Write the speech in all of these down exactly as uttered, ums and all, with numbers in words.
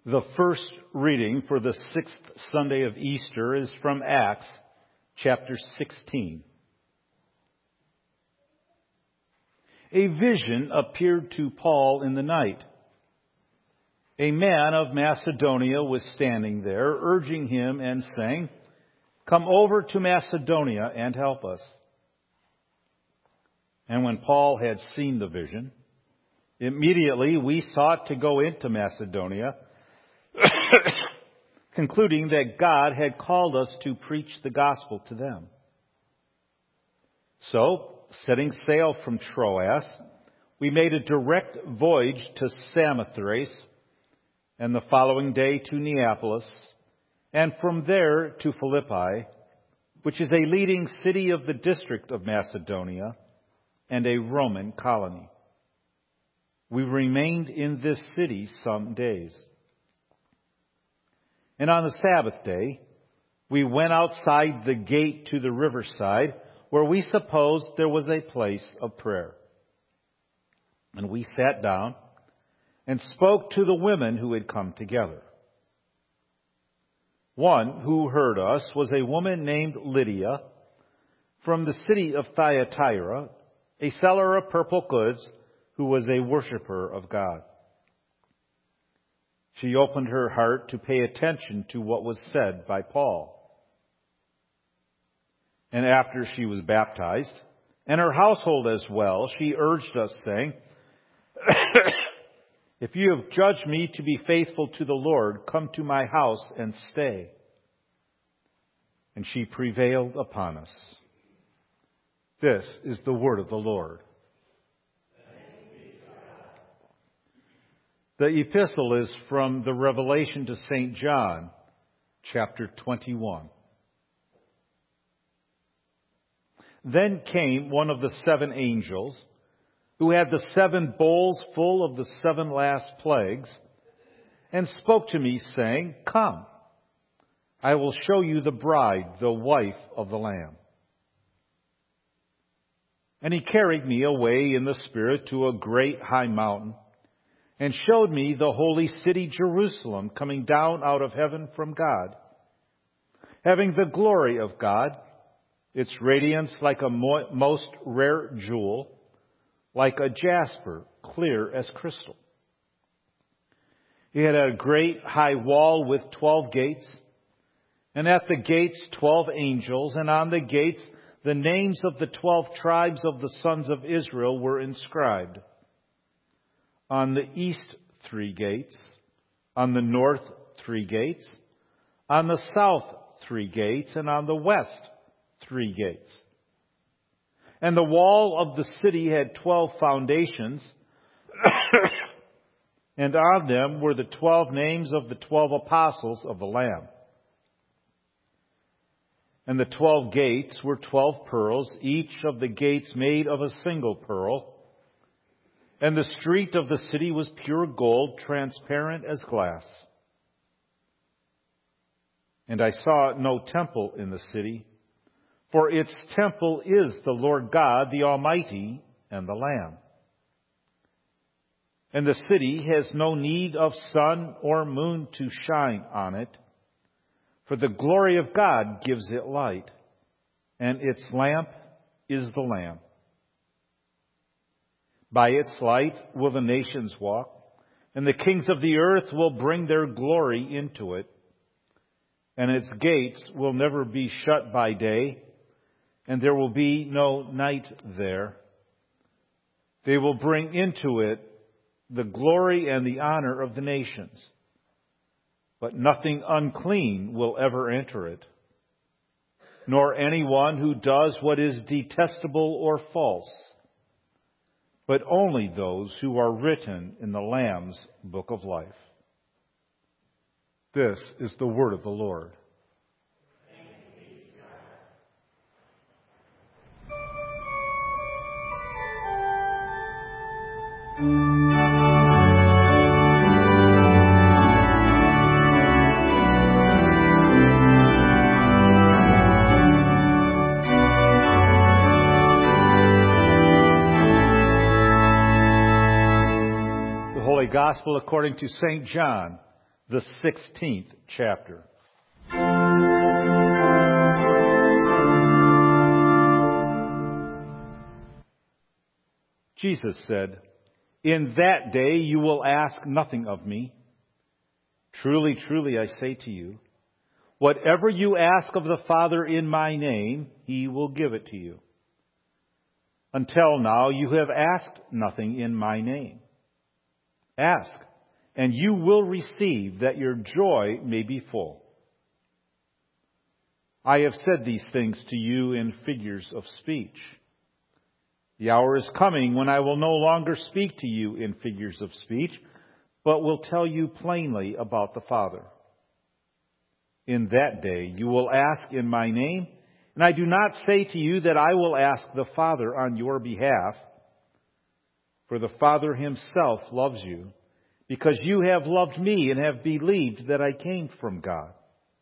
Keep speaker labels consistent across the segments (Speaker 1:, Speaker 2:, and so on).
Speaker 1: The first reading for the sixth Sunday of Easter is from Acts chapter sixteen. A vision appeared to Paul in the night. A man of Macedonia was standing there, urging him and saying, "Come over to Macedonia and help us." And when Paul had seen the vision, immediately we sought to go into Macedonia, concluding that God had called us to preach the gospel to them. So, setting sail from Troas, we made a direct voyage to Samothrace, and the following day to Neapolis, and from there to Philippi, which is a leading city of the district of Macedonia and a Roman colony. We remained in this city some days. And on the Sabbath day, we went outside the gate to the riverside, where we supposed there was a place of prayer. And we sat down and spoke to the women who had come together. One who heard us was a woman named Lydia from the city of Thyatira, a seller of purple goods who was a worshiper of God. She opened her heart to pay attention to what was said by Paul. And after she was baptized, and her household as well, she urged us, saying, "If you have judged me to be faithful to the Lord, come to my house and stay." And she prevailed upon us. This is the word of the Lord. The epistle is from the Revelation to Saint John, chapter twenty-one. Then came one of the seven angels, who had the seven bowls full of the seven last plagues, and spoke to me, saying, "Come, I will show you the bride, the wife of the Lamb." And he carried me away in the Spirit to a great high mountain, and showed me the holy city Jerusalem coming down out of heaven from God, having the glory of God, its radiance like a most rare jewel, like a jasper, clear as crystal. It had a great high wall with twelve gates, and at the gates twelve angels, and on the gates the names of the twelve tribes of the sons of Israel were inscribed. On the east three gates, on the north three gates, on the south three gates, and on the west three gates. And the wall of the city had twelve foundations, and on them were the twelve names of the twelve apostles of the Lamb. And the twelve gates were twelve pearls, each of the gates made of a single pearl. And the street of the city was pure gold, transparent as glass. And I saw no temple in the city, for its temple is the Lord God, the Almighty, and the Lamb. And the city has no need of sun or moon to shine on it, for the glory of God gives it light, and its lamp is the Lamb. By its light will the nations walk, and the kings of the earth will bring their glory into it. And its gates will never be shut by day, and there will be no night there. They will bring into it the glory and the honor of the nations, but nothing unclean will ever enter it, nor anyone who does what is detestable or false, but only those who are written in the Lamb's book of life. This is the word of the Lord. Gospel according to Saint John, the sixteenth chapter. Jesus said, "In that day you will ask nothing of me. Truly, truly, I say to you, whatever you ask of the Father in my name, He will give it to you. Until now you have asked nothing in my name. Ask, and you will receive, that your joy may be full. I have said these things to you in figures of speech. The hour is coming when I will no longer speak to you in figures of speech, but will tell you plainly about the Father. In that day you will ask in my name, and I do not say to you that I will ask the Father on your behalf, for the Father Himself loves you, because you have loved me and have believed that I came from God.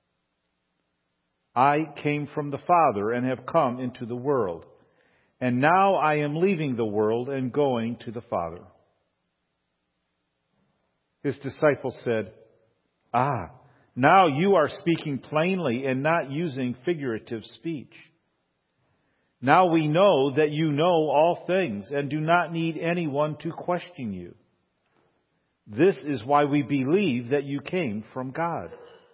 Speaker 1: I came from the Father and have come into the world, and now I am leaving the world and going to the Father." His disciples said, "Ah, now you are speaking plainly and not using figurative speech. Now we know that you know all things and do not need anyone to question you. This is why we believe that you came from God."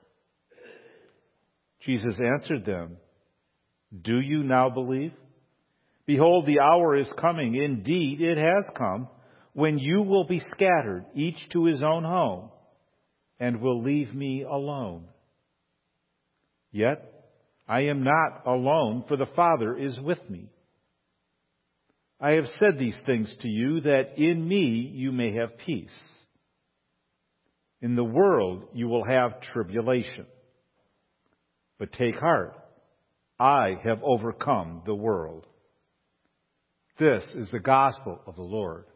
Speaker 1: Jesus answered them, "Do you now believe? Behold, the hour is coming. Indeed, it has come, when you will be scattered, each to his own home, and will leave me alone. Yet I am not alone, for the Father is with me. I have said these things to you, that in me you may have peace. In the world you will have tribulation. But take heart, I have overcome the world." This is the gospel of the Lord.